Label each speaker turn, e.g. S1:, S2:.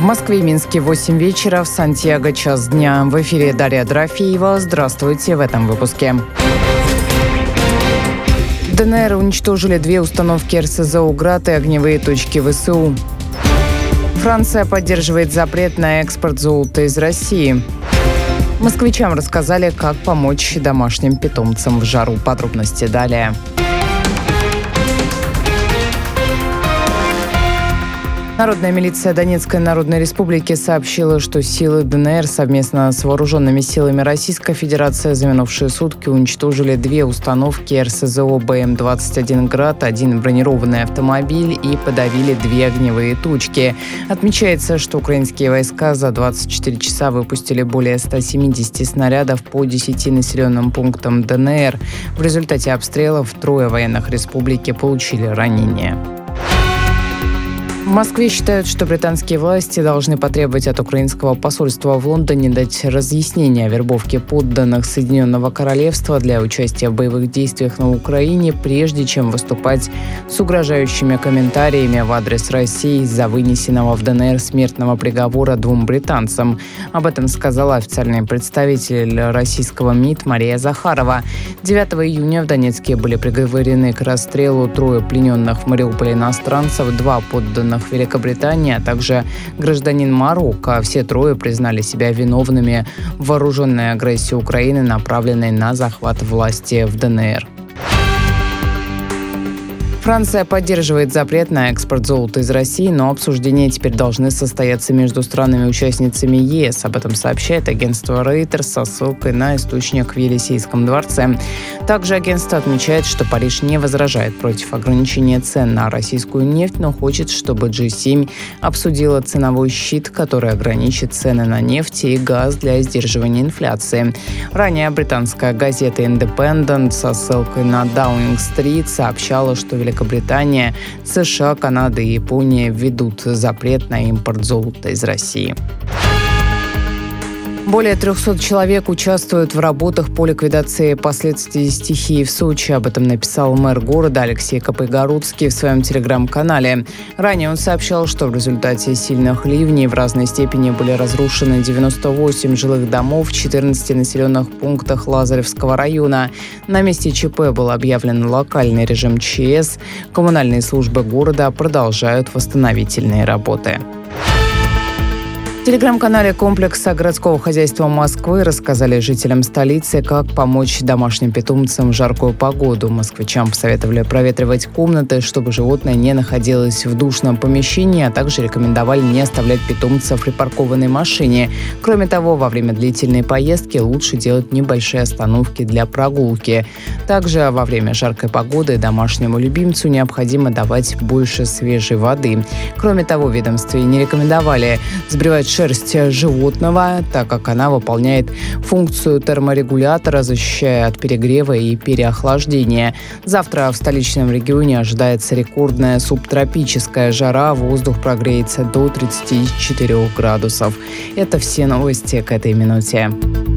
S1: Москве и Минске 8 вечера, в Сантьяго час дня. В эфире Дарья Дорофеева. Здравствуйте в этом выпуске. В ДНР уничтожили 2 установки РСЗО «Град» и огневые точки ВСУ. Франция поддерживает запрет на экспорт золота из России. Москвичам рассказали, как помочь домашним питомцам в жару. Подробности далее. Народная милиция Донецкой Народной Республики сообщила, что силы ДНР совместно с вооруженными силами Российской Федерации за минувшие сутки уничтожили 2 установки РСЗО БМ-21 «Град», 1 бронированный автомобиль и подавили 2 огневые точки. Отмечается, что украинские войска за 24 часа выпустили более 170 снарядов по 10 населенным пунктам ДНР. В результате обстрелов 3 военных республики получили ранения. В Москве считают, что британские власти должны потребовать от украинского посольства в Лондоне дать разъяснение о вербовке подданных Соединенного Королевства для участия в боевых действиях на Украине, прежде чем выступать с угрожающими комментариями в адрес России из-за вынесенного в ДНР смертного приговора 2 британцам. Об этом сказала официальный представитель российского МИД Мария Захарова. 9 июня в Донецке были приговорены к расстрелу 3 плененных в Мариуполе иностранцев, 2 подданных Великобритании, а также гражданин Марокко. Все 3 признали себя виновными в вооруженной агрессии Украины, направленной на захват власти в ДНР. Франция поддерживает запрет на экспорт золота из России, но обсуждения теперь должны состояться между странами-участницами ЕС. Об этом сообщает агентство Reuters со ссылкой на источник в Елисейском дворце. Также агентство отмечает, что Париж не возражает против ограничения цен на российскую нефть, но хочет, чтобы G7 обсудила ценовой щит, который ограничит цены на нефть и газ для сдерживания инфляции. Ранее британская газета Independent со ссылкой на Даунинг-стрит сообщала, что Великобритания, США, Канада и Япония введут запрет на импорт золота из России. Более 300 человек участвуют в работах по ликвидации последствий стихии в Сочи. Об этом написал мэр города Алексей Капыгородский в своем телеграм-канале. Ранее он сообщал, что в результате сильных ливней в разной степени были разрушены 98 жилых домов в 14 населенных пунктах Лазаревского района. На месте ЧП был объявлен локальный режим ЧС. Коммунальные службы города продолжают восстановительные работы. В телеграм-канале комплекса городского хозяйства Москвы рассказали жителям столицы, как помочь домашним питомцам в жаркую погоду. Москвичам посоветовали проветривать комнаты, чтобы животное не находилось в душном помещении, а также рекомендовали не оставлять питомца в припаркованной машине. Кроме того, во время длительной поездки лучше делать небольшие остановки для прогулки. Также во время жаркой погоды домашнему любимцу необходимо давать больше свежей воды. Кроме того, в ведомстве не рекомендовали сбривать шерсть животного, так как она выполняет функцию терморегулятора, защищая от перегрева и переохлаждения. Завтра в столичном регионе ожидается рекордная субтропическая жара, воздух прогреется до 34 градусов. Это все новости к этой минуте.